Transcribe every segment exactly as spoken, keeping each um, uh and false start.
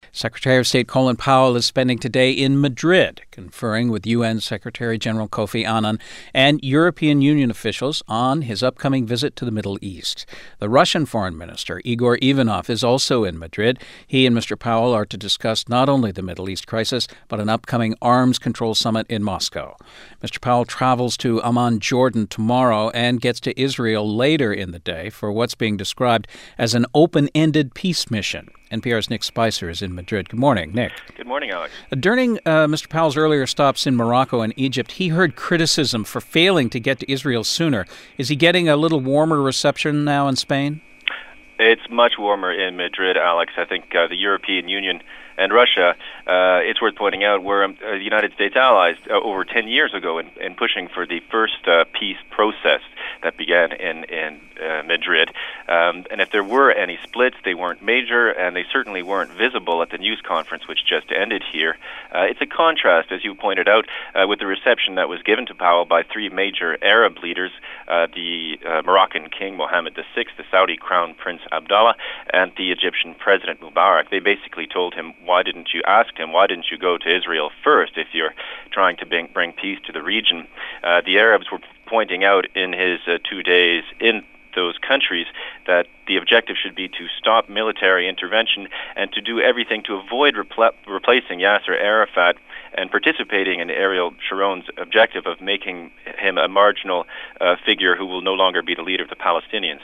Secretary of State Colin Powell is spending today in Madrid, conferring with U N Secretary General Kofi Annan and European Union officials on his upcoming visit to the Middle East. The Russian Foreign Minister, Igor Ivanov, is also in Madrid. He and Mister Powell are to discuss not only the Middle East crisis, but an upcoming arms control summit in Moscow. Mister Powell travels to Amman, Jordan tomorrow and gets to Israel later in the day for what's being described as an open-ended peace mission. N P R's Nick Spicer is in Madrid. Good morning, Nick. Good morning, Alex. During uh, Mister Powell's earlier stops in Morocco and Egypt, he heard criticism for failing to get to Israel sooner. Is he getting a little warmer reception now in Spain? It's much warmer in Madrid, Alex. I think uh, the European Union and Russia, uh, it's worth pointing out, were um, uh, the United States allies uh, over ten years ago in, in pushing for the first uh, peace process that began in, in uh, Madrid. Um, and if there were any splits, they weren't major, and they certainly weren't visible at the news conference which just ended here. Uh, it's a contrast, as you pointed out, uh, with the reception that was given to Powell by three major Arab leaders, uh, the uh, Moroccan King Mohammed the Sixth, the Saudi Crown Prince Abdullah, and the Egyptian President Mubarak. They basically told him, why didn't you ask him, why didn't you go to Israel first if you're trying to bring, bring peace to the region? Uh, the Arabs were pointing out in his uh, two days in those countries that the objective should be to stop military intervention and to do everything to avoid repl- replacing Yasser Arafat and participating in Ariel Sharon's objective of making him a marginal uh, figure who will no longer be the leader of the Palestinians.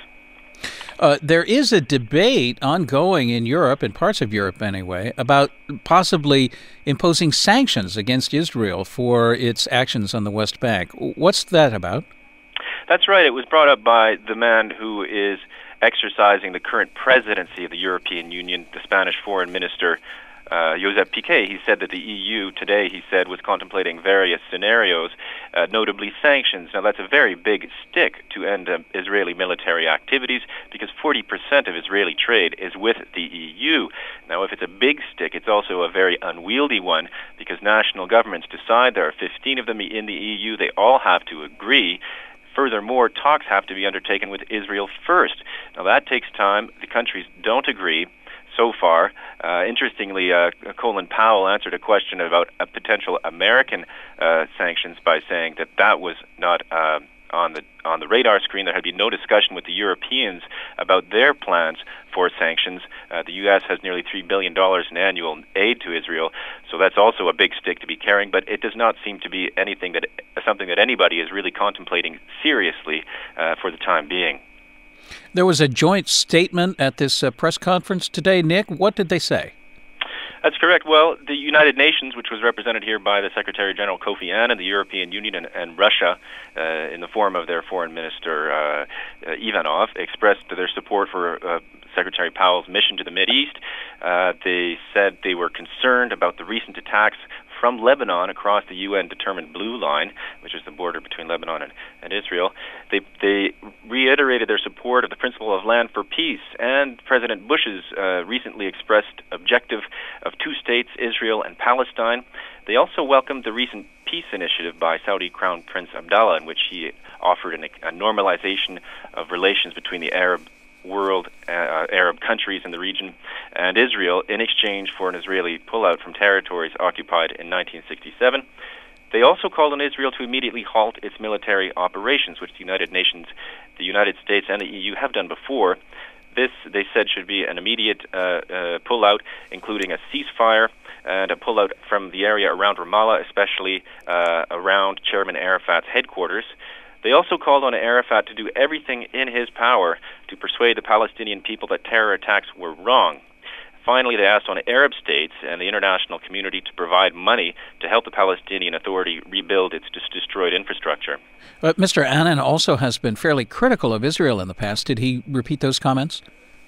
Uh, there is a debate ongoing in Europe, in parts of Europe anyway, about possibly imposing sanctions against Israel for its actions on the West Bank. What's that about? That's right. It was brought up by the man who is exercising the current presidency of the European Union, the Spanish Foreign Minister, Uh, Josep Piqué. He said that the E U today, he said, was contemplating various scenarios, uh, notably sanctions. Now, that's a very big stick to end uh, Israeli military activities because forty percent of Israeli trade is with the E U. Now, if it's a big stick, it's also a very unwieldy one because national governments decide. There are fifteen of them in the E U. They all have to agree. Furthermore, talks have to be undertaken with Israel first. Now, that takes time. The countries don't agree. So far, uh, interestingly, uh, Colin Powell answered a question about a potential American uh, sanctions by saying that that was not uh, on the on the radar screen. There had been no discussion with the Europeans about their plans for sanctions. Uh, the U S has nearly three billion dollars in annual aid to Israel, so that's also a big stick to be carrying. But it does not seem to be anything that something that anybody is really contemplating seriously uh, for the time being. There was a joint statement at this uh, press conference today. Nick, what did they say? That's correct. Well, the United Nations, which was represented here by the Secretary General Kofi Annan, the European Union, and, and Russia, uh, in the form of their Foreign Minister uh, uh, Ivanov, expressed their support for uh, Secretary Powell's mission to the Mideast. Uh, they said they were concerned about the recent attacks from Lebanon across the U N-determined Blue Line, which is the border between Lebanon and, and Israel. They, they reiterated their support of the principle of land for peace and President Bush's uh, recently expressed objective of two states, Israel and Palestine. They also welcomed the recent peace initiative by Saudi Crown Prince Abdullah, in which he offered an, a normalization of relations between the Arab world, uh, Arab countries in the region, and Israel in exchange for an Israeli pullout from territories occupied in nineteen sixty-seven. They also called on Israel to immediately halt its military operations, which the United Nations, the United States, and the E U have done before. This, they said, should be an immediate uh, uh, pullout, including a ceasefire and a pullout from the area around Ramallah, especially uh, around Chairman Arafat's headquarters. They also called on Arafat to do everything in his power to persuade the Palestinian people that terror attacks were wrong. Finally, they asked on Arab states and the international community to provide money to help the Palestinian Authority rebuild its dis- destroyed infrastructure. But Mister Annan also has been fairly critical of Israel in the past. Did he repeat those comments?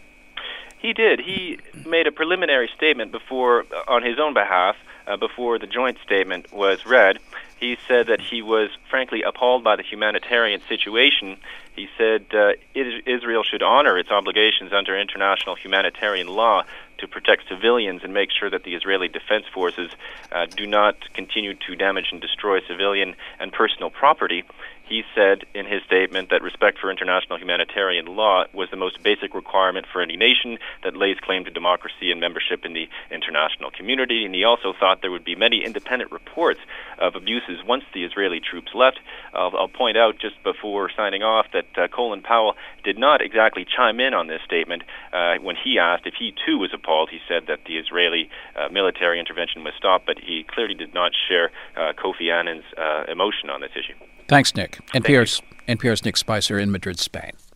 He did. He made a preliminary statement before, on his own behalf, uh, before the joint statement was read. He said that he was, frankly, appalled by the humanitarian situation. He said uh, Israel should honor its obligations under international humanitarian law to protect civilians and make sure that the Israeli Defense Forces uh, do not continue to damage and destroy civilian and personal property. he said in his statement that respect for international humanitarian law was the most basic requirement for any nation that lays claim to democracy and membership in the international community. And he also thought there would be many independent reports of abuses once the Israeli troops left. I'll, I'll point out just before signing off that uh, Colin Powell did not exactly chime in on this statement. Uh, when he asked if he too was appalled, he said that the Israeli uh, military intervention was stopped, but he clearly did not share uh, Kofi Annan's uh, emotion on this issue. Thanks, Nick. N P R's, N P R's Nick Spicer in Madrid, Spain.